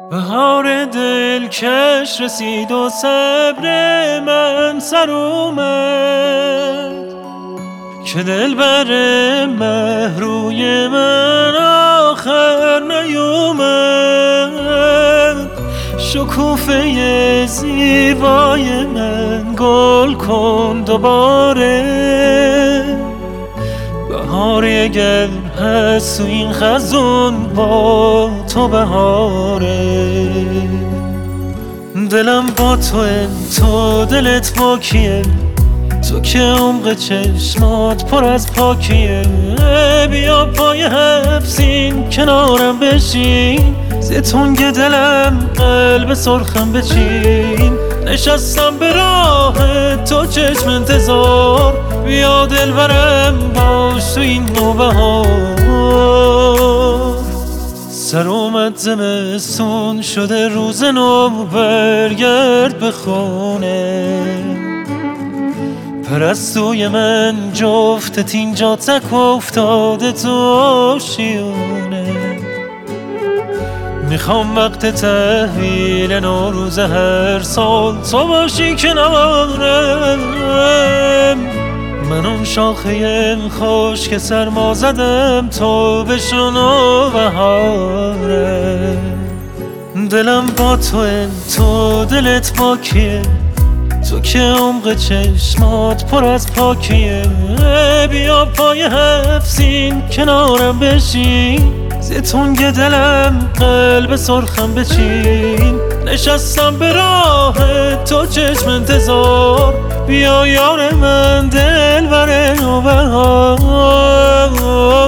بهار دلکش رسید و صبر من سر اومد که دلبر مهروی من آخر نیومد. شکوفه زیبای من گل کن دوباره، بهاری اگر هست تو این خزون با تو بهاره. دلم با تو دلت با کیه؟ تو که عمق چشمات پر از پاکیه. بیا پای حبسین کنارم بشین، زتونگ دلم قلب سرخم بچین. نشستم به راه تو چشم انتظار، بیا دلبرم باش تو این نوبهار. سر اومد زمستون شده روز نو، برگرد به خونه. پرستوی من جفتت اینجا تک افتاده تو آشیونه. میخوام وقت تحویل نوروز هر سال تو باشی کنارم. من اون شاخه خوش که سرما زدم تو بشنو بهاره. دلم با تو دلت با کیه؟ تو که عمق چشمات پر از پاکیه. بیا پای حبسین کنارم بشین، زتونگ دلم قلب سرخم بچین. نشستم به راه تو چشم انتظار، بیا یار من دلبر نوبهار.